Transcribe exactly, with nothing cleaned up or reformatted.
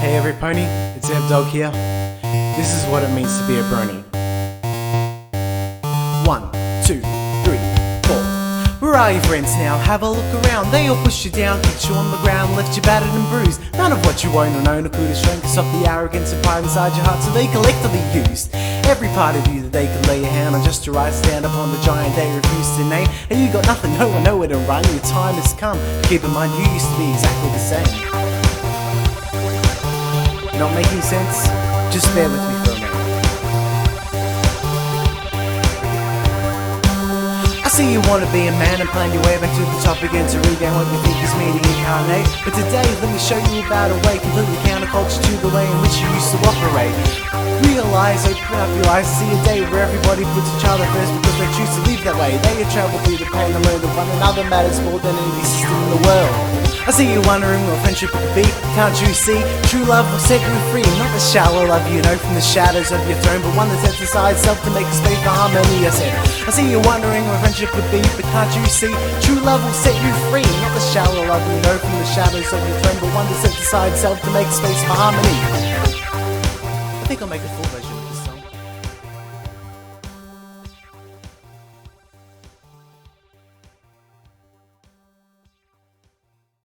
Hey every pony, it's Abdog here. This is what it means to be a brony. One, two, three, four. Where are your friends now? Have a look around. They all push you down, kick you on the ground, left you battered and bruised. None of what you own or known could have shown, cause of the arrogance and pride inside your heart, so they collectively used every part of you that they could lay a hand on just to rise, stand upon the giant they refused to name. And you got nothing, no one, nowhere to run. Your time has come. Keep in mind, you used to be exactly the same. Not making sense? Just bear with me for a minute. I see you want to be a man and plan your way back to the top again to regain what you think is meaning incarnate. But today, let me show you about a way completely counterculture to the way in which you used to operate. Realize, open up your eyes, see a day where everybody puts each other first because they choose to live that way. They have traveled through the pain and learn that one another matters more than any system in the world. I see you wondering what friendship could be. Can't you see? True love will set you free. Not the shallow love you know from the shadows of your throne, but one that sets aside self to make a space for harmony. I said, I see you wondering what friendship could be, but can't you see? True love will set you free. Not the shallow love you know from the shadows of your throne, but one that sets aside self to make a space for harmony. I think I'll make a full version.